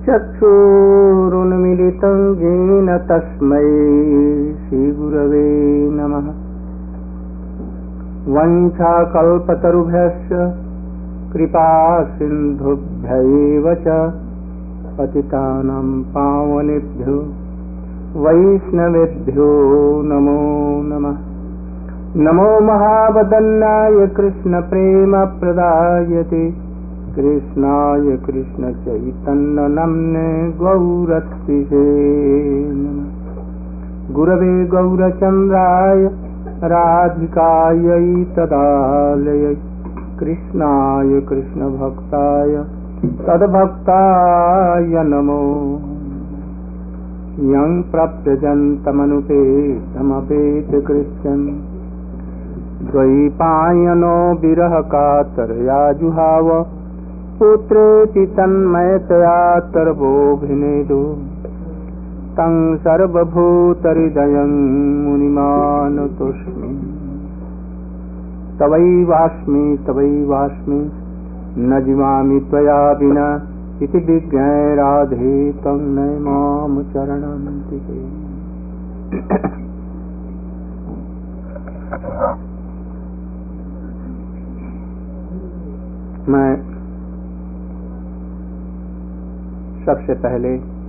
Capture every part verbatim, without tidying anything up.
चक्षुरुन्मीलितं येन तस्मै श्रीगुरवे नमः। वंशाकल्पतरुभ्यश्च कृपा सिन्धुभ्यैव च पतितानां पावनेभ्यो वैष्णवेभ्यो नमो नमः। नमो महावदन्नाय कृष्णप्रेमप्रदायते कृष्णाय कृष्णचैतन्यनाम्ने गौरत्रिषे नमः। गुरवे गौरचन्द्राय राधिकायै तदालयै कृष्णाय कृष्णभक्ताय तद्भक्ताय नमो। यं प्रव्रजन्तमनुपेतमपेतकृत्यं द्वैपायनो विरहकातरया जुहाव पुत्रेति तन्मयतया तर्वोऽभिनेदो तं सर्वभूतहृदयं मुनिमानतोऽस्मि। तवैवास्मि तवैवास्मि न जीवामि त्वया विना इति विज्ञाय राधे तं नमाम चरणान्तिके। मैं सबसे पहले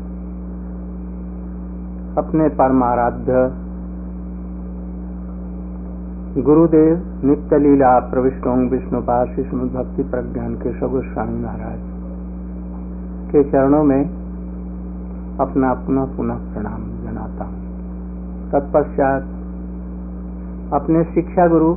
अपने परमाराध्य गुरुदेव नित्य लीला प्रविष्टों विष्णुपाद श्रीमद् भक्ति प्रज्ञान के गोस्वामी महाराज के चरणों में अपना पुनः पुनः प्रणाम जनाता हूँ। तत्पश्चात अपने शिक्षा गुरु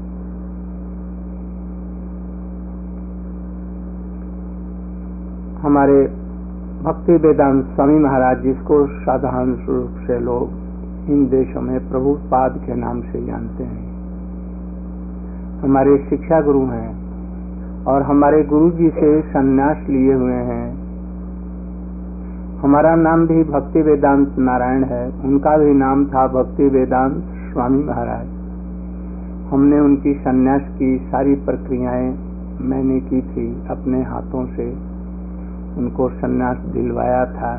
हमारे भक्ति वेदांत स्वामी महाराज, जिसको साधारण रूप से लोग इन देशों में प्रभुपाद के नाम से जानते हैं, हमारे शिक्षा गुरु हैं और हमारे गुरु जी से संन्यास लिए हुए हैं। हमारा नाम भी भक्ति वेदांत नारायण है, उनका भी नाम था भक्ति वेदांत स्वामी महाराज। हमने उनकी संन्यास की सारी प्रक्रियाएं मैंने की थी, अपने हाथों से उनको संन्यास दिलवाया था।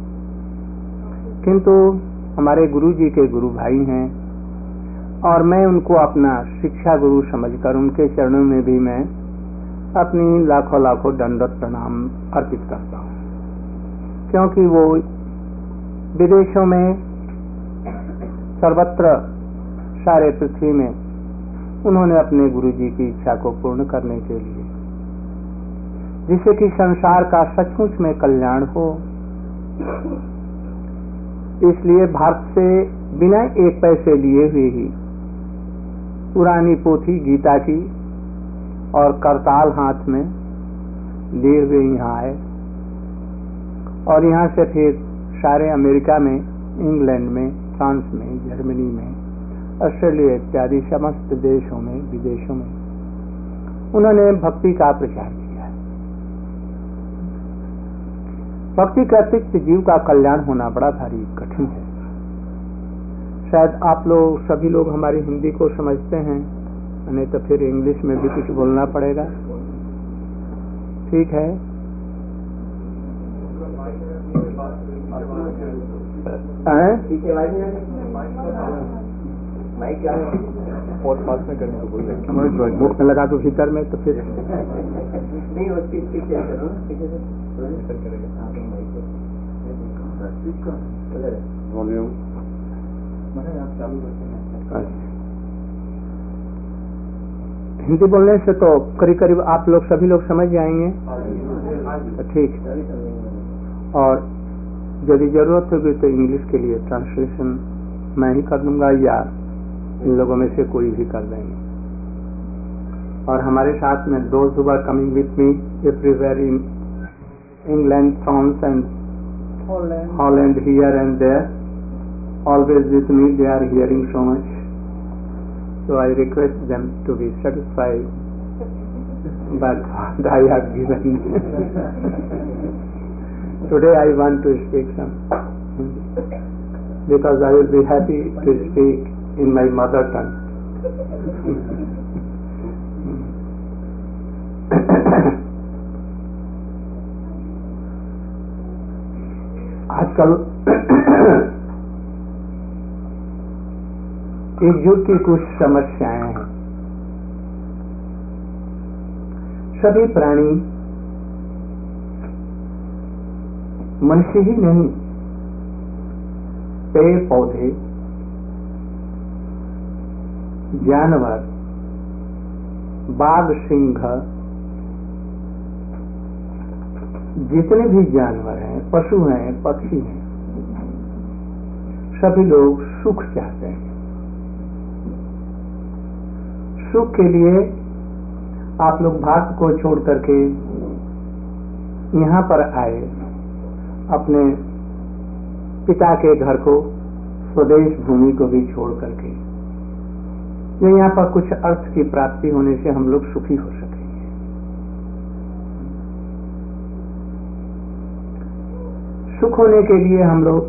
किंतु हमारे गुरु जी के गुरु भाई हैं और मैं उनको अपना शिक्षा गुरु समझकर उनके चरणों में भी मैं अपनी लाखों लाखों दंडवत प्रणाम अर्पित करता हूँ, क्योंकि वो विदेशों में सर्वत्र सारे पृथ्वी में उन्होंने अपने गुरु जी की इच्छा को पूर्ण करने के लिए, जिससे कि संसार का सचमुच में कल्याण हो, इसलिए भारत से बिना एक पैसे लिए हुए ही पुरानी पोथी गीता की और करताल हाथ में लिए हुए यहाँ आए और यहाँ से फिर सारे अमेरिका में, इंग्लैंड में, फ्रांस में, जर्मनी में, ऑस्ट्रेलिया इत्यादि समस्त देशों में, विदेशों में उन्होंने भक्ति का प्रचार किया। भक्ति के अतिरिक्त जीव का कल्याण होना बड़ा भारी कठिन है। शायद आप लोग सभी लोग हमारी हिंदी को समझते हैं, नहीं तो फिर इंग्लिश में भी कुछ बोलना पड़ेगा। ठीक है, बुक में लगा दो भीतर में, तो फिर नहीं होती। हिंदी बोलने से तो करीब करीब आप लोग सभी लोग समझ जाएंगे, तो ठीक। और यदि जरूरत होगी तो इंग्लिश के लिए ट्रांसलेशन मैं ही कर दूंगा या इन लोगों में से कोई भी कर देंगे। और हमारे साथ में दोस्त who are coming with me everywhere in England, France and Holland, here and there, always with me, they are hearing so much. So I request them to be satisfied but what I have given. Today I want to speak some Hindi, because I will be happy to speak in my mother tongue. आजकल इस युग की कुछ समस्याएं हैं। सभी प्राणी मनुष्य ही नहीं, पेड़ पौधे, जानवर, बाघ, सिंह, जितने भी जानवर हैं, पशु हैं, पक्षी हैं, सभी लोग सुख चाहते हैं। सुख के लिए आप लोग भारत को छोड़ करके यहाँ पर आए, अपने पिता के घर को, स्वदेश भूमि को भी छोड़ करके, जो यहाँ पर कुछ अर्थ की प्राप्ति होने से हम लोग सुखी हो सकेंगे। सुख होने के लिए हम लोग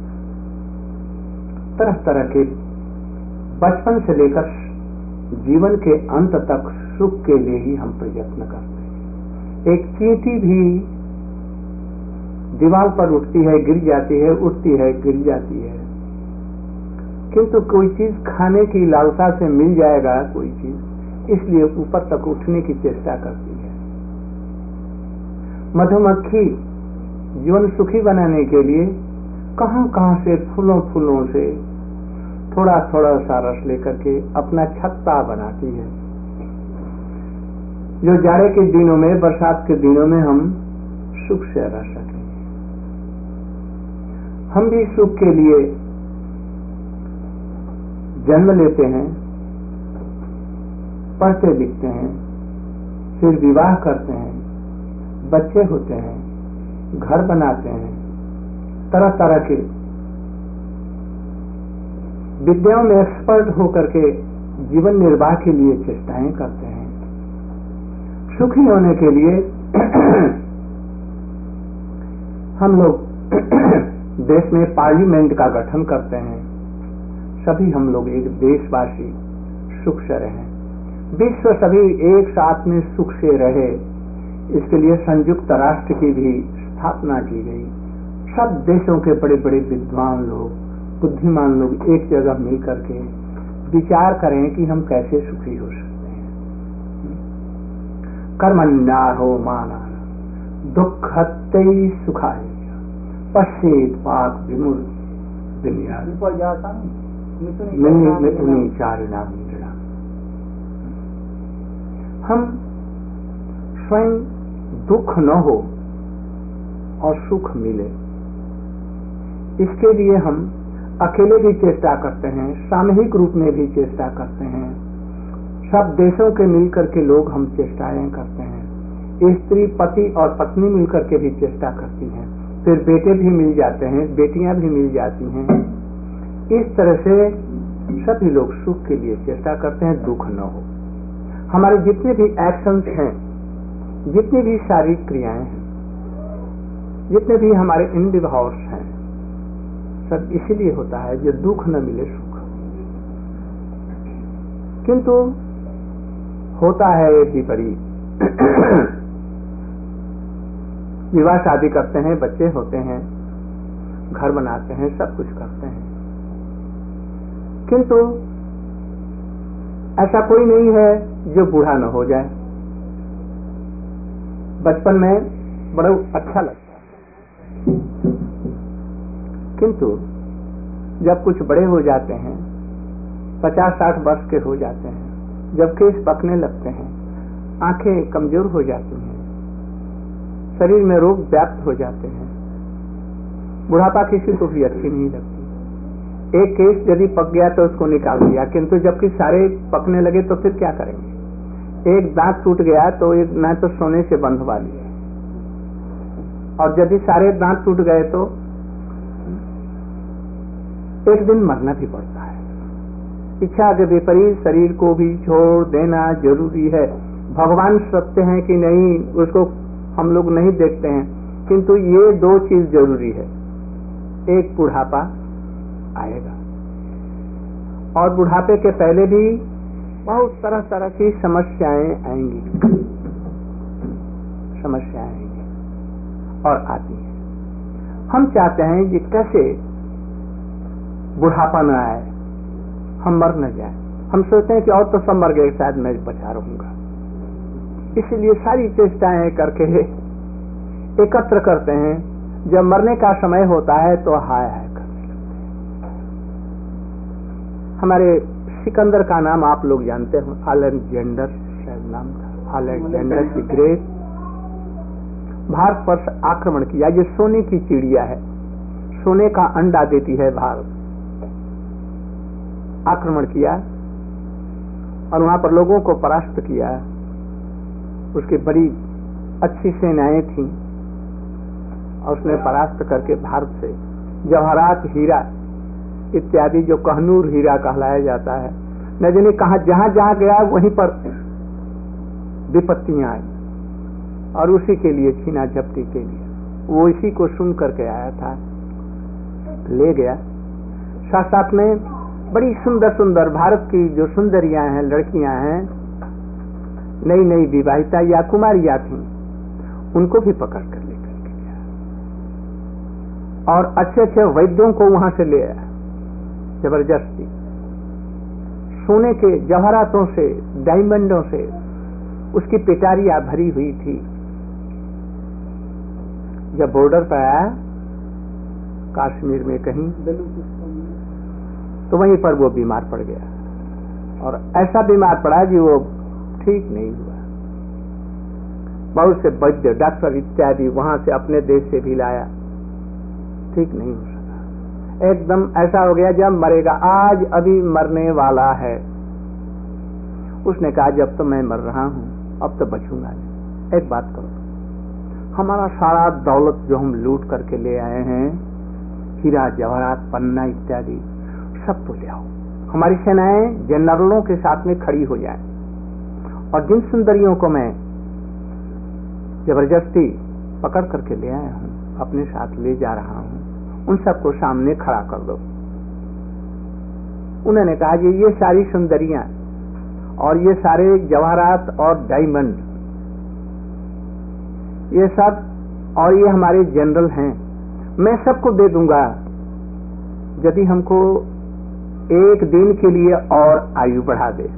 तरह तरह के, बचपन से लेकर जीवन के अंत तक सुख के लिए ही हम प्रयत्न करते हैं। एक चींटी भी दीवार पर उठती है, गिर जाती है, उठती है, गिर जाती है, किंतु कोई चीज खाने की लालसा से मिल जाएगा, कोई चीज, इसलिए ऊपर तक उठने की चेष्टा करती है। मधुमक्खी जीवन सुखी बनाने के लिए कहां कहां से फूलों फूलों से थोड़ा थोड़ा सा रस लेकर के अपना छत्ता बनाती है, जो जाड़े के दिनों में, बरसात के दिनों में हम सुख से रह सकें। हम भी सुख के लिए जन्म लेते हैं, पढ़ते लिखते हैं, फिर विवाह करते हैं, बच्चे होते हैं, घर बनाते हैं, तरह तरह के विद्याओं में एक्सपर्ट होकर के जीवन निर्वाह के लिए चेष्टाएं करते हैं। सुखी होने के लिए हम लोग देश में पार्लियामेंट का गठन करते हैं। सभी हम लोग एक देशवासी सुख से रहें, विश्व सभी एक साथ में सुख से रहे, इसके लिए संयुक्त राष्ट्र की भी स्थापना की गई। सब देशों के बड़े बड़े विद्वान लोग, बुद्धिमान लोग एक जगह मिल करके विचार करें कि हम कैसे सुखी हो सकते हैं। कर्मण्याहो माना दुःखते सुखाय पश्चेत पाक विमुक्ति मिथुनी चारिणा मीणा। हम स्वयं दुख न हो और सुख मिले, इसके लिए हम अकेले भी चेष्टा करते हैं, सामूहिक रूप में भी चेष्टा करते हैं, सब देशों के मिलकर के लोग हम चेष्टाएं करते हैं। स्त्री, पति और पत्नी मिलकर के भी चेष्टा करती हैं, फिर बेटे भी मिल जाते हैं, बेटियां भी मिल जाती हैं। इस तरह से सभी लोग सुख के लिए चेष्टा करते हैं, दुख न हो। हमारे जितने भी एक्शंस हैं, जितनी भी शारीरिक क्रियाएं हैं, जितने भी हमारे इंडिविजुअल्स हैं, सब इसीलिए होता है जो दुख न मिले सुख। किंतु होता है विपरीत। विवाह शादी करते हैं, बच्चे होते हैं, घर बनाते हैं, सब कुछ करते हैं, किंतु ऐसा कोई नहीं है जो बूढ़ा न हो जाए। बचपन में बड़ा अच्छा लगता है, किंतु जब कुछ बड़े हो जाते हैं, पचास साठ वर्ष के हो जाते हैं, जब केस पकने लगते हैं, आंखें कमजोर हो जाती हैं, शरीर में रोग व्याप्त हो जाते हैं, बुढ़ापा किसी को भी अच्छी नहीं लगती। एक केस यदि पक गया तो उसको निकाल दिया, किंतु जबकि सारे पकने लगे तो फिर क्या करेंगे? एक दांत टूट गया तो एक ना तो सोने से बंधवा लिया, और यदि सारे दांत टूट गए तो एक दिन मरना भी पड़ता है। इच्छा के विपरीत शरीर को भी छोड़ देना जरूरी है। भगवान सत्य हैं कि नहीं उसको हम लोग नहीं देखते हैं, किंतु ये दो चीज जरूरी है। एक बुढ़ापा आएगा, और बुढ़ापे के पहले भी बहुत तरह तरह की समस्याएं आएंगी, समस्याएं आएंगी और आती हैं। हम चाहते हैं कि कैसे बुढ़ापा न आए, हम मर न जाए। हम सोचते हैं कि और तो सब मर गए, शायद मैं बचा रहूंगा। इसलिए सारी चेष्टाएं करके एकत्र करते हैं। जब मरने का समय होता है तो हाय हाय करने लगते हैं। हमारे सिकंदर का नाम आप लोग जानते हो, अलेक्जेंडर शायद नाम था, अलेक्जेंडर द ग्रेट। भारत पर आक्रमण किया। ये सोने की चिड़िया है, सोने का अंडा देती है भारत। आक्रमण किया और वहां पर लोगों को परास्त किया। उसकी बड़ी अच्छी सेनाएं थीं और उसने परास्त करके भारत से जवाहरात, हीरा इत्यादि, जो कहनूर हीरा कहलाया जाता है, न जाने कहा जहां जहां गया वहीं पर विपत्तियां आई और उसी के लिए छीना झपटी के लिए वो इसी को सुन करके आया था, ले गया। साथ साथ में बड़ी सुंदर सुंदर भारत की जो सुंदरियां हैं, लड़कियां हैं, नई नई विवाहिता या कुमारियां थीं, उनको भी पकड़ कर लेकर के गया और अच्छे अच्छे वैद्यों को वहां से ले आया जबरदस्ती। सोने के जवाहरातों से, डायमंडों से उसकी पिटारियां भरी हुई थी। जब बॉर्डर पर आया कश्मीर में कहीं, तो वहीं पर वो बीमार पड़ गया और ऐसा बीमार पड़ा कि वो ठीक नहीं हुआ। बहुत से वैद्य, डॉक्टर इत्यादि वहां से अपने देश से भी लाया, ठीक नहीं हो सका। एकदम ऐसा हो गया जब मरेगा, आज अभी मरने वाला है। उसने कहा जब तो मैं मर रहा हूं, अब तो बचूंगा नहीं। एक बात करो, हमारा सारा दौलत जो हम लूट करके ले आए हैं, हीरा जवाहरात, पन्ना इत्यादि, सब तो ले आओ। हमारी सेनाएं जनरलों के साथ में खड़ी हो जाए और जिन सुंदरियों को मैं जबरदस्ती पकड़ करके ले आया हूं, अपने साथ ले जा रहा हूं, उन सबको सामने खड़ा कर दो। उन्होंने कहा कि ये सारी सुंदरियां और ये सारे जवाहरात और डायमंड, ये सब और ये हमारे जनरल हैं, मैं सबको दे दूंगा यदि हमको एक दिन के लिए और आयु बढ़ा दे।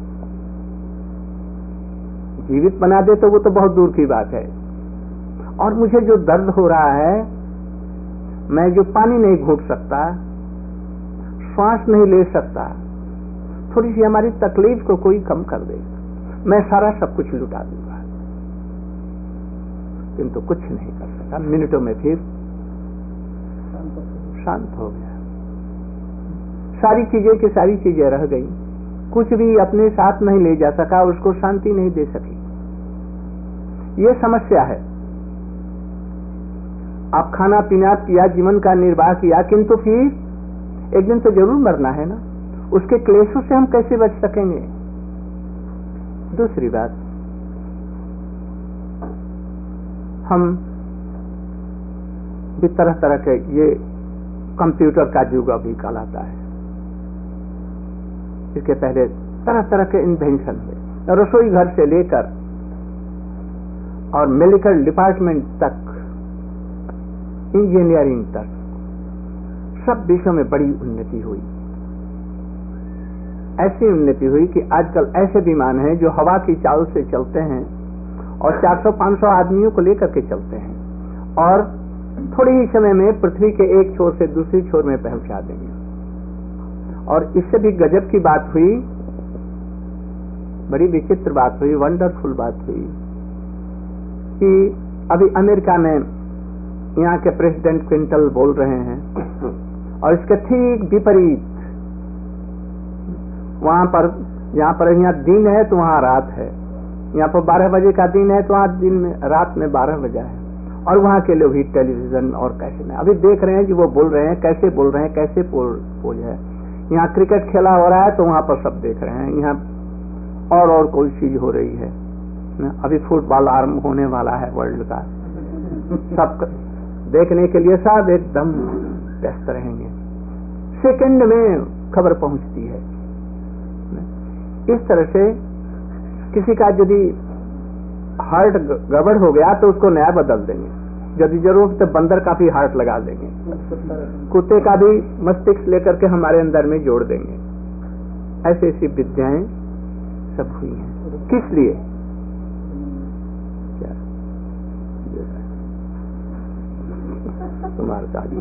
जीवित बना दे तो वो तो बहुत दूर की बात है। और मुझे जो दर्द हो रहा है, मैं जो पानी नहीं घूट सकता, श्वास नहीं ले सकता, थोड़ी सी हमारी तकलीफ को कोई कम कर दे, मैं सारा सब कुछ लुटा दूंगा। किंतु कुछ नहीं कर सका। मिनटों में फिर शांत हो गया। सारी चीजें की सारी चीजें रह गई, कुछ भी अपने साथ नहीं ले जा सका, उसको शांति नहीं दे सकी। ये समस्या है। आप खाना पीना किया, जीवन का निर्वाह किया, किंतु फिर एक दिन तो जरूर मरना है ना। उसके क्लेशों से हम कैसे बच सकेंगे? दूसरी बात, हम भी तरह तरह के, ये कंप्यूटर का युग अभी कहलाता है, इसके पहले तरह तरह के इन्वेंशन हुए, रसोई घर से लेकर और मेडिकल डिपार्टमेंट तक, इंजीनियरिंग तक, सब विषयों में बड़ी उन्नति हुई। ऐसी उन्नति हुई कि आजकल ऐसे विमान हैं जो हवा की चाल से चलते हैं और चार सौ पांच सौ आदमियों को लेकर के चलते हैं और थोड़े ही समय में पृथ्वी के एक छोर से दूसरी छोर में पहुंचा देंगे। और इससे भी गजब की बात हुई, बड़ी विचित्र बात हुई, वंडरफुल बात हुई कि अभी अमेरिका में यहाँ के प्रेसिडेंट क्लिंटन बोल रहे हैं और इसके ठीक विपरीत वहां पर, यहाँ पर यहाँ दिन है तो वहां रात है, यहाँ पर बारह बजे का दिन है तो वहां दिन में, रात में बारह बजा है। और वहां के लोग ही टेलीविजन और कैसे में अभी देख रहे हैं कि वो बोल रहे हैं, कैसे बोल रहे हैं, कैसे पोल पोल है। यहाँ क्रिकेट खेला हो रहा है तो वहां पर सब देख रहे हैं, यहाँ और और कोई चीज हो रही है। अभी फुटबॉल आरंभ होने वाला है वर्ल्ड का, सब देखने के लिए सब एकदम व्यस्त रहेंगे। सेकंड में खबर पहुंचती है। इस तरह से किसी का यदि हार्ट गड़बड़ हो गया तो उसको नया बदल देंगे, यदि जरूरत तो बंदर का भी हार्ट लगा देंगे। कुत्ते का भी मस्तिष्क लेकर के हमारे अंदर में जोड़ देंगे। ऐसी ऐसी विद्याएं सब हुई हैं। किस लिए? क्या तुम्हारे साथ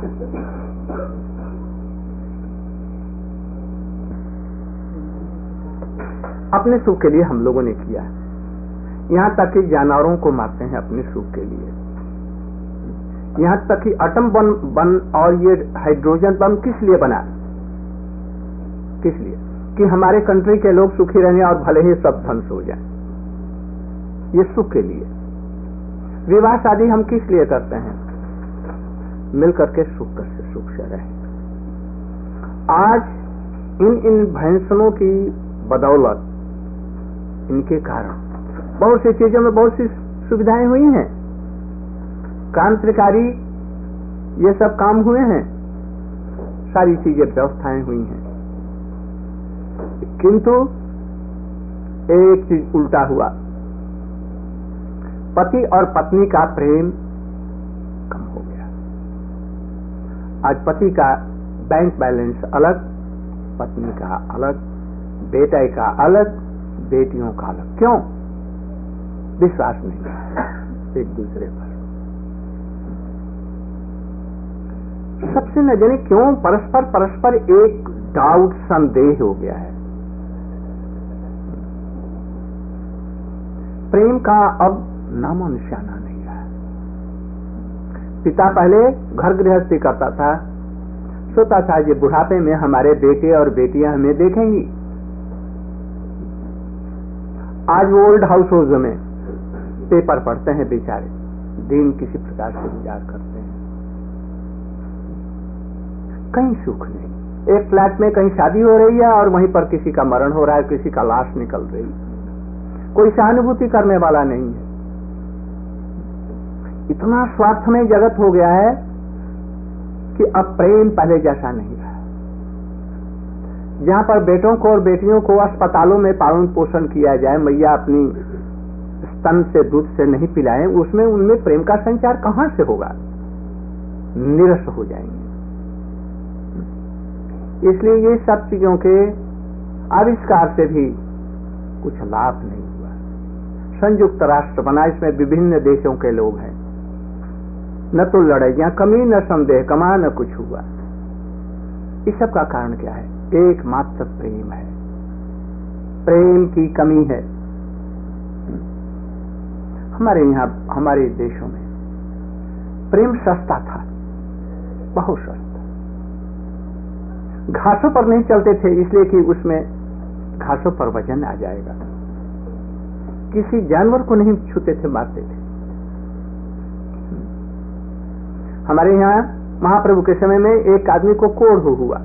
अपने सुख के लिए हम लोगों ने किया है। यहाँ तक कि जानवरों को मारते हैं अपने सुख के लिए। यहाँ तक कि एटम बम बम और ये हाइड्रोजन बम किस लिए बना? किस लिए? कि हमारे कंट्री के लोग सुखी रहने और भले ही सब ध्वंस हो जाए, ये सुख के लिए। विवाह शादी हम किस लिए करते हैं? मिलकर के सुख से सुख से रहे। आज इन इन भैंसनों की बदौलत, इनके कारण बहुत सी चीजों में बहुत सी सुविधाएं हुई हैं, क्रांतिकारी ये सब काम हुए हैं, सारी चीजें व्यवस्थाएं हुई हैं, किंतु एक चीज उल्टा हुआ। पति और पत्नी का प्रेम कम हो गया। आज पति का बैंक बैलेंस अलग, पत्नी का अलग, बेटे का अलग, बेटियों का अलग। क्यों? विश्वास नहीं एक दूसरे पर। सबसे न जाने क्यों परस्पर परस्पर एक डाउट, संदेह हो गया है। प्रेम का अब नामो निशाना नहीं रहा। पिता पहले घर गृहस्थी करता था, सोचता था ये बुढ़ापे में हमारे बेटे और बेटियां हमें देखेंगी। आज वो ओल्ड हाउस होल्ड में पेपर पढ़ते हैं बेचारे, दिन किसी प्रकार से गुजार करते हैं, कहीं सुख नहीं। एक फ्लैट में कहीं शादी हो रही है और वहीं पर किसी का मरण हो रहा है, किसी का लाश निकल रही है, कोई सहानुभूति करने वाला नहीं है। इतना स्वार्थमय जगत हो गया है कि अब प्रेम पहले जैसा नहीं रहा। जहां पर बेटों को और बेटियों को अस्पतालों में पालन पोषण किया जाए, मैया अपनी स्तन से दूध से नहीं पिलाएं, उसमें उनमें प्रेम का संचार कहां से होगा? निरस हो जाएंगे। इसलिए ये सब चीजों के आविष्कार से भी कुछ लाभ नहीं हुआ। संयुक्त राष्ट्र बना, इसमें विभिन्न देशों के लोग हैं, न तो लड़ाइयां कमी, न संदेह कमा, न कुछ हुआ। इस सब का कारण क्या है? एकमात्र प्रेम है। प्रेम की कमी है। हमारे यहाँ, हमारे देशों में प्रेम सस्ता था, बहुत सस्ता। घासों पर नहीं चलते थे, इसलिए कि उसमें घासों पर वजन आ जाएगा। किसी जानवर को नहीं छूते थे, मारते थे। हमारे यहाँ महाप्रभु के समय में एक आदमी को कोढ़ हुआ,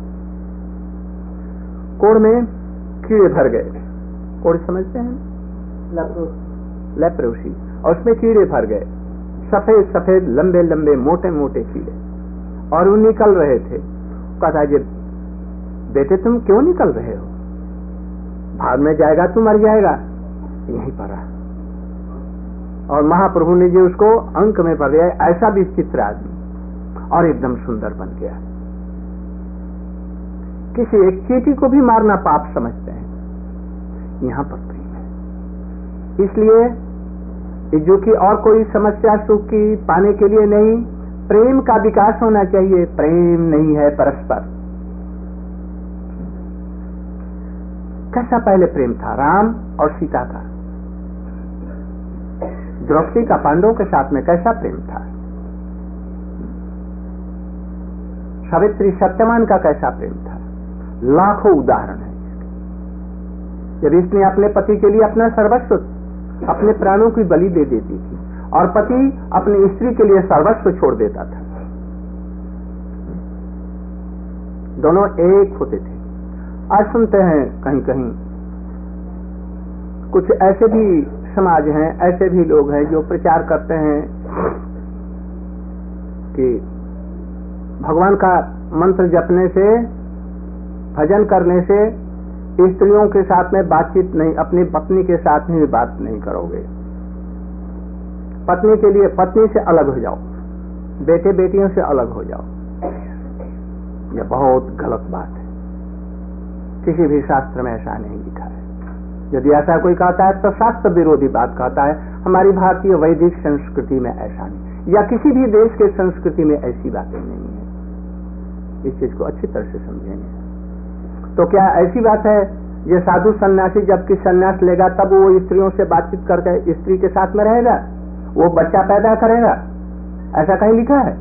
कोढ़ में कीड़े भर गए। कोढ़ समझते हैं? लेप्रोसी। और उसमें कीड़े भर गए, सफेद सफेद लंबे लंबे मोटे मोटे कीड़े, और वो निकल रहे थे। कहता जी, बेटे तुम क्यों निकल रहे हो? भाग में जाएगा तू मर जाएगा, यहीं पर रहा। और महाप्रभु ने जो उसको अंक में पढ़ दिया, ऐसा भी चित्र आदमी, और एकदम सुंदर बन गया। किसी एक चींटी को भी मारना पाप समझते हैं, यहां पर प्रेम है। इसलिए जो कि और कोई समस्या सुख की पाने के लिए नहीं, प्रेम का विकास होना चाहिए। प्रेम नहीं है परस्पर। कैसा पहले प्रेम था राम और सीता का? द्रौपदी का पांडवों के साथ में कैसा प्रेम था? सावित्री सत्यवान का कैसा प्रेम था? लाखों उदाहरण है। जब इसने अपने पति के लिए अपना सर्वस्व, अपने प्राणों की बलि दे देती थी, और पति अपनी स्त्री के लिए सर्वस्व छोड़ देता था, दोनों एक होते थे। आज सुनते हैं कहीं कहीं कुछ ऐसे भी समाज हैं, ऐसे भी लोग हैं जो प्रचार करते हैं कि भगवान का मंत्र जपने से, भजन करने से स्त्रियों के साथ में बातचीत नहीं, अपनी पत्नी के साथ में बात नहीं करोगे। पत्नी के लिए पत्नी से अलग हो जाओ, बेटे बेटियों से अलग हो जाओ। यह बहुत गलत बात है। किसी भी शास्त्र में ऐसा नहीं लिखा है। यदि ऐसा कोई कहता है तो शास्त्र विरोधी बात कहता है। हमारी भारतीय वैदिक संस्कृति में ऐसा नहीं, या किसी भी देश के संस्कृति में ऐसी बातें नहीं है। इस चीज को अच्छी तरह से समझेंगे। तो क्या ऐसी बात है ये साधु सन्यासी जबकि सन्यास लेगा तब वो स्त्रियों से बातचीत करके स्त्री के साथ में रहेगा, वो बच्चा पैदा करेगा, ऐसा कहीं लिखा है?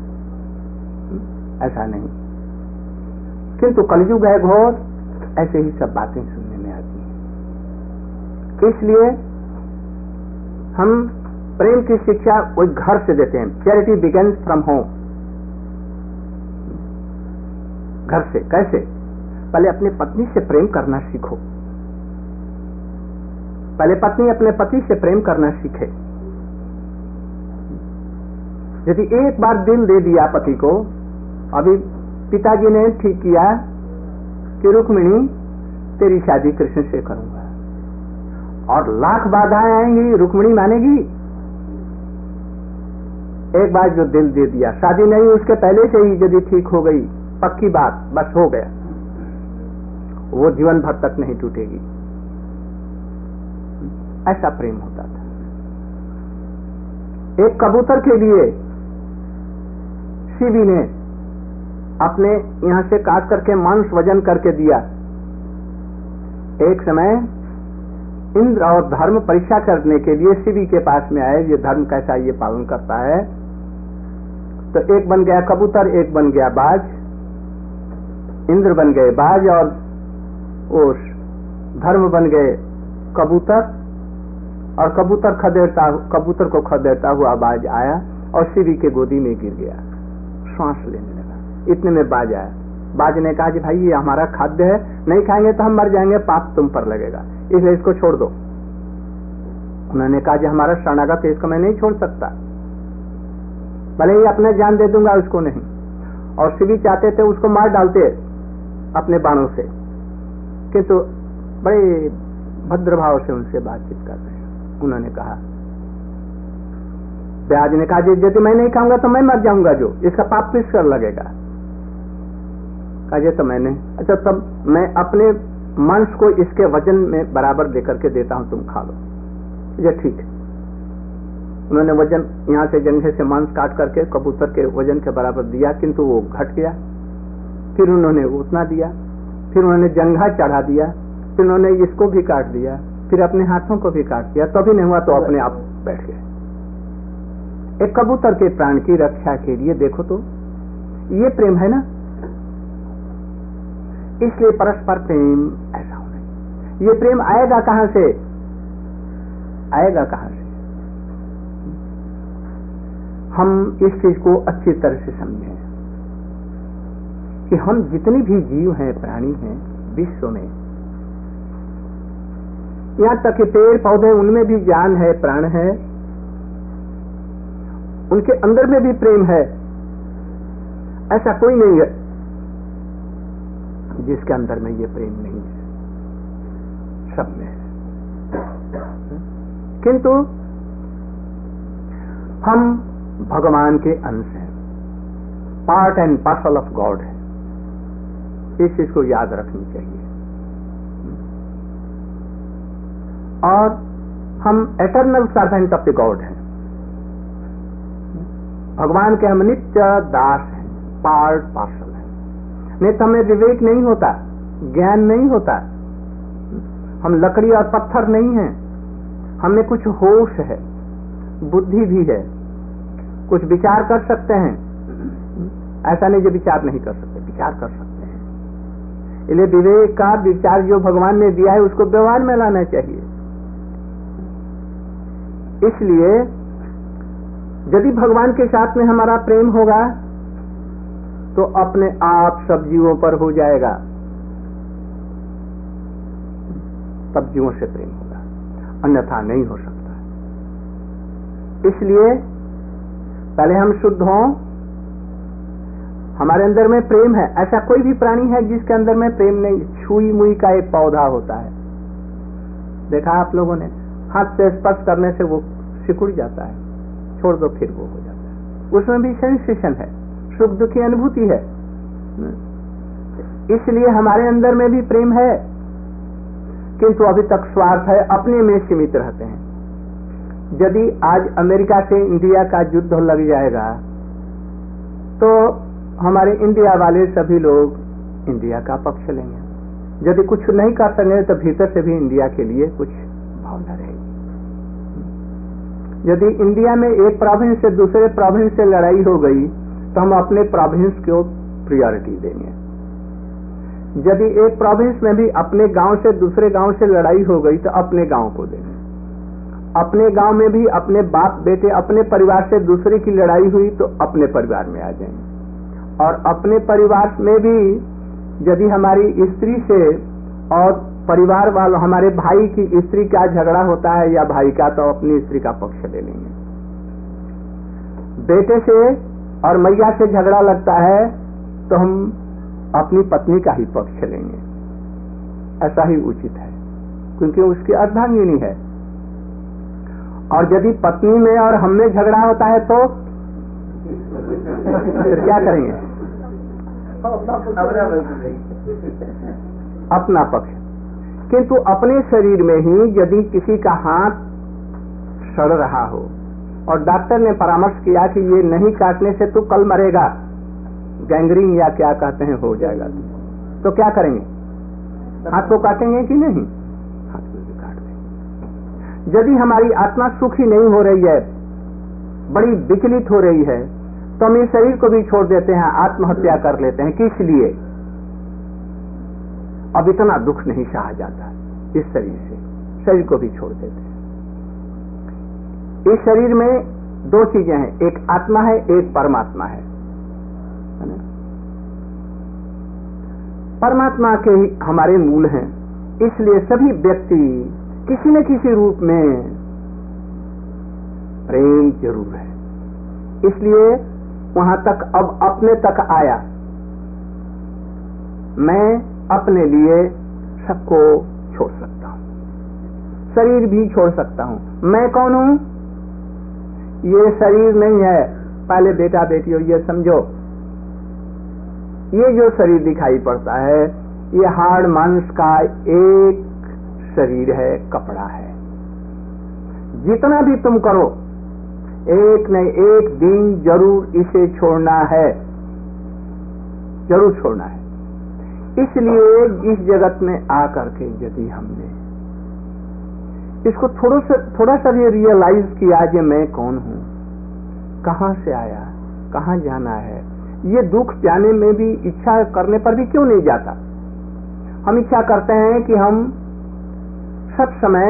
ऐसा नहीं। किंतु कलयुग है घोर, ऐसे ही सब बातें सुनने में आती हैं। इसलिए हम प्रेम की शिक्षा कोई घर से देते हैं। चैरिटी बिगिंस फ्रॉम होम, घर से। कैसे? पहले अपने पत्नी से प्रेम करना सीखो। पहले पत्नी अपने पति से प्रेम करना सीखे। यदि एक बार दिल दे दिया पति को, अभी पिताजी ने ठीक किया कि रुक्मिणी तेरी शादी कृष्ण से करूंगा, और लाख बाधाएं आएंगी, रुक्मिणी मानेगी? एक बार जो दिल दे दिया, शादी नहीं उसके पहले से ही यदि ठीक हो गई, पक्की बात, बस हो गया, वो जीवन भर तक नहीं टूटेगी। ऐसा प्रेम होता था। एक कबूतर के लिए शिवी ने अपने यहां से काट करके मांस वजन करके दिया। एक समय इंद्र और धर्म परीक्षा करने के लिए शिवी के पास में आए, ये धर्म कैसा ये पालन करता है। तो एक बन गया कबूतर, एक बन गया बाज। इंद्र बन गए बाज और उस धर्म बन गए कबूतर, और कबूतर खदेड़ता कबूतर को खदेड़ता हुआ बाज आया और शिवी के गोदी में गिर गया, श्वास लेने लगा। इतने में बाज आया। बाज ने कहा कि भाई ये हमारा खाद्य है, नहीं खाएंगे तो हम मर जाएंगे, पाप तुम पर लगेगा, इसलिए इसको छोड़ दो। उन्होंने कहा कि हमारा शरणागत है, इसको मैं नहीं छोड़ सकता, भले ही अपने जान दे दूंगा, उसको नहीं। और शिवी चाहते थे उसको मार डालते अपने बाणों से, किंतु बड़े भद्र भाव से उनसे बातचीत कर रहे हैं। उन्होंने कहा, ब्याज ने कहा यदि मैं नहीं खाऊंगा तो मैं मर जाऊंगा, जो इसका पाप किस कर लगेगा? कहा तो मैंने, अच्छा तब मैं अपने मांस को इसके वजन में बराबर देकर के देता हूं, तुम खा लो। ये ठीक है। उन्होंने वजन यहां से जंघे से मांस काट करके कबूतर के वजन के बराबर दिया, किंतु वो घट गया। फिर उन्होंने उतना दिया, फिर उन्होंने जंघा चढ़ा दिया, फिर उन्होंने इसको भी काट दिया, फिर अपने हाथों को भी काट दिया, तो भी नहीं हुआ, तो अपने आप बैठ गए। एक कबूतर के प्राण की रक्षा के लिए देखो तो ये प्रेम है ना। इसलिए परस्पर प्रेम ऐसा होना। ये प्रेम आएगा कहां से? आएगा कहां से? हम इस चीज को अच्छी तरह से समझें कि हम जितने भी जीव हैं, प्राणी हैं विश्व में, यहां तक कि पेड़ पौधे, उनमें भी जान है, प्राण है, उनके अंदर में भी प्रेम है। ऐसा कोई नहीं है जिसके अंदर में ये प्रेम नहीं है, सब में है। किंतु हम भगवान के अंश हैं, part and parcel of God है। इस चीज को याद रखनी चाहिए। और हम eternal servant of the God हैं, भगवान के हम नित्य दास हैं, पार्ट पार्सल हैं। नहीं तो हमें विवेक नहीं होता, ज्ञान नहीं होता, हम लकड़ी और पत्थर नहीं हैं, हमें कुछ होश है, बुद्धि भी है, कुछ विचार कर सकते हैं। ऐसा नहीं जो विचार नहीं कर सकते, विचार कर सकते हैं। इसलिए विवेक का विचार जो भगवान ने दिया है उसको व्यवहार में लाना चाहिए। इसलिए यदि भगवान के साथ में हमारा प्रेम होगा तो अपने आप सब जीवों पर हो जाएगा, सब जीवों से प्रेम होगा, अन्यथा नहीं हो सकता। इसलिए पहले हम शुद्ध हों, हमारे अंदर में प्रेम है। ऐसा कोई भी प्राणी है जिसके अंदर में प्रेम नहीं। छुई मुई का एक पौधा होता है, देखा आप लोगों ने, हाथ से स्पर्श करने से वो सिकुड़ जाता है, छोड़ दो फिर वो हो जाता है। उसमें भी सेंसेशन है, सुख दुख की अनुभूति है। इसलिए हमारे अंदर में भी प्रेम है, किंतु अभी तक स्वार्थ है, अपने में सीमित रहते हैं। यदि आज अमेरिका से इंडिया का युद्ध लग जाएगा तो हमारे इंडिया वाले सभी लोग इंडिया का पक्ष लेंगे। यदि कुछ नहीं कर सकेंगे तो भीतर से भी इंडिया के लिए कुछ भावना रहेगी। यदि इंडिया में एक प्रोविंस से दूसरे प्रोविंस से लड़ाई हो गई तो हम अपने प्रोविंस को प्रायोरिटी देंगे। यदि एक प्रोविंस में भी अपने गांव से दूसरे गांव से लड़ाई हो गई तो अपने गांव को देंगे। अपने गांव में भी अपने बाप बेटे अपने परिवार से दूसरे की लड़ाई हुई तो अपने परिवार में आ जाएंगे। और अपने परिवार में भी यदि हमारी स्त्री से और परिवार वालों हमारे भाई की स्त्री का झगड़ा होता है या भाई का, तो अपनी स्त्री का पक्ष ले लेंगे। बेटे से और मैया से झगड़ा लगता है तो हम अपनी पत्नी का ही पक्ष लेंगे। ऐसा ही उचित है, क्योंकि उसकी अर्धांगिनी है। और यदि पत्नी में और हम में झगड़ा होता है तो फिर क्या करेंगे? अपना पक्ष। किंतु अपने शरीर में ही यदि किसी का हाथ सड़ रहा हो और डॉक्टर ने परामर्श किया कि ये नहीं काटने से तो कल मरेगा, गैंग्रीन या क्या कहते हैं हो जाएगा, तो क्या करेंगे? हाथ को काटेंगे कि नहीं? हाथ को भी काट देंगे। यदि हमारी आत्मा सुखी नहीं हो रही है, बड़ी विचलित हो रही है, तो हम इस शरीर को भी छोड़ देते हैं, आत्महत्या कर लेते हैं। किस लिए? अब इतना दुख नहीं सहा जाता इस शरीर से, शरीर को भी छोड़ देते हैं। इस शरीर में दो चीजें हैं, एक आत्मा है, एक परमात्मा है। परमात्मा के ही हमारे मूल हैं, इसलिए सभी व्यक्ति किसी न किसी रूप में प्रेम जरूर है। इसलिए वहां तक अब अपने तक आया, मैं अपने लिए सबको छोड़ सकता हूं, शरीर भी छोड़ सकता हूं। मैं कौन हूं? ये शरीर नहीं है। पहले बेटा बेटियों ये समझो, ये जो शरीर दिखाई पड़ता है ये हाड़ मांस का एक शरीर है, कपड़ा है। जितना भी तुम करो एक न एक दिन जरूर इसे छोड़ना है, जरूर छोड़ना है। इसलिए इस जगत में आकर के यदि हमने इसको थोड़ा सा थोड़ा सा भी रियलाइज किया कि मैं कौन हूं, कहां से आया, कहां जाना है, ये दुख जाने में भी इच्छा करने पर भी क्यों नहीं जाता? हम इच्छा करते हैं कि हम सब समय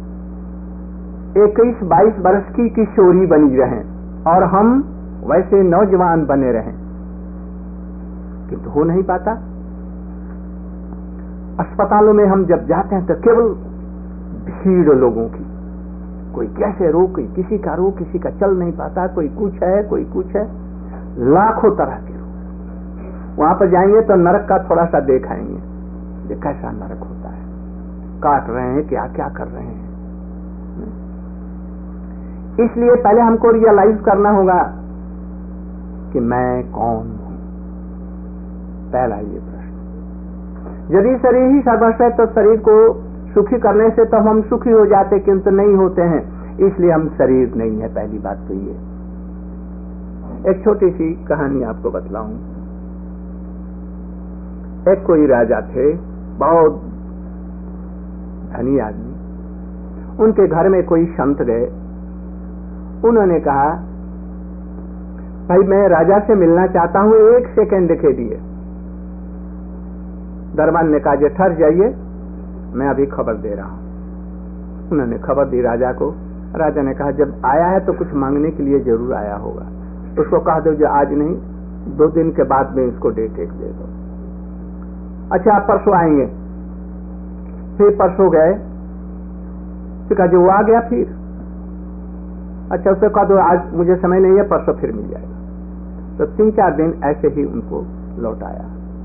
इक्कीस बाईस वर्ष की किशोरी बनी रहें और हम वैसे नौजवान बने रहें, किंतु हो नहीं पाता। अस्पतालों में हम जब जाते हैं तो केवल भीड़ लोगों की, कोई कैसे रो, कोई किसी का रो, किसी का चल नहीं पाता, कोई कुछ है कोई कुछ है, लाखों तरह के लोग। वहां पर जाएंगे तो नरक का थोड़ा सा देखाएंगे, ये कैसा नरक होता है, काट रहे हैं, क्या क्या कर रहे हैं। इसलिए पहले हमको रियलाइज करना होगा कि मैं कौन हूं। पहला ये प्रश्न। यदि शरीर ही सर्वस्व है तो शरीर को सुखी करने से तो हम सुखी हो जाते, किंतु नहीं होते हैं, इसलिए हम शरीर नहीं है। पहली बात तो ये। एक छोटी सी कहानी आपको बतलाऊं। एक कोई राजा थे, बहुत धनी आदमी। उनके घर में कोई संत गए, उन्होंने कहा भाई मैं राजा से मिलना चाहता हूं, एक सेकंड के लिए। दरबान ने कहा जे ठहर जाइए, मैं अभी खबर दे रहा हूं। उन्होंने खबर दी राजा को। राजा ने कहा जब आया है तो कुछ मांगने के लिए जरूर आया होगा, उसको कह दो जो आज नहीं, दो दिन के बाद में इसको डेट एक दे दो। अच्छा आप परसों आएंगे। फिर परसों गए, फिर कहा जो वो आ गया। फिर अच्छा उससे कहा दो आज मुझे समय नहीं है, परसों फिर मिल जाएगा। तो तीन चार दिन ऐसे ही उनको लौट आया।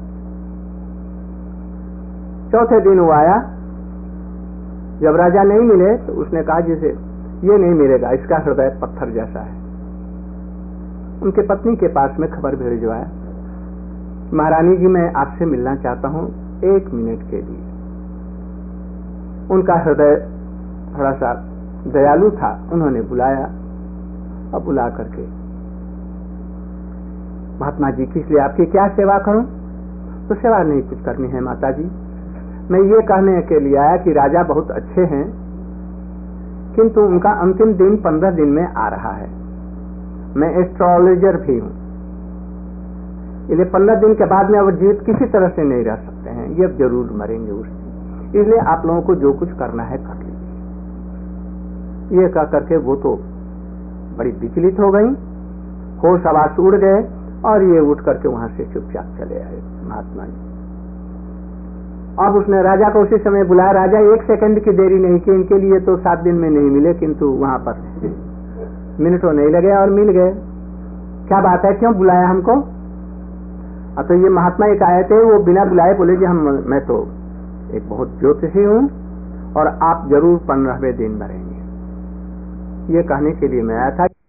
चौथे दिन वो आया, जब राजा नहीं मिले तो उसने कहा जैसे ये नहीं मिलेगा, इसका हृदय पत्थर जैसा है। उनके पत्नी के पास में खबर भेजवाया, महारानी जी मैं आपसे मिलना चाहता हूँ एक मिनट के लिए। उनका हृदय थोड़ा सा दयालु था, उन्होंने बुलाया और बुला करके, महात्मा जी किस लिए आपकी क्या सेवा करूं? तो सेवा नहीं कुछ करनी है माता जी, मैं ये कहने के लिए आया कि राजा बहुत अच्छे हैं, किंतु उनका अंतिम दिन पंद्रह दिन में आ रहा है। मैं एस्ट्रोलॉजर भी हूं, इसलिए पंद्रह दिन के बाद में अब जीवित किसी तरह से नहीं रह सकते हैं, ये जरूर मरेंगे उस दिन, इसलिए आप लोगों को जो कुछ करना है कर लीजिए। ये कह करके वो तो बड़ी विचलित हो गई, होश आवास उड़ गए और ये उठ करके वहां से चुपचाप चले आए महात्मा जी। अब उसने राजा को उसी समय बुलाया। राजा एक सेकंड की देरी नहीं की, इनके लिए तो सात दिन में नहीं मिले, किंतु वहां पर मिनटों नहीं लगे और मिल गए। क्या बात है, क्यों बुलाया हमको? अब तो ये महात्मा एक आए थे, वो बिना बुलाए बोले कि हम मैं तो एक बहुत ज्योतिषी हूं और आप जरूर पंद्रहवें दिन मरेंगे। ये कहने के लिए मैं आया था।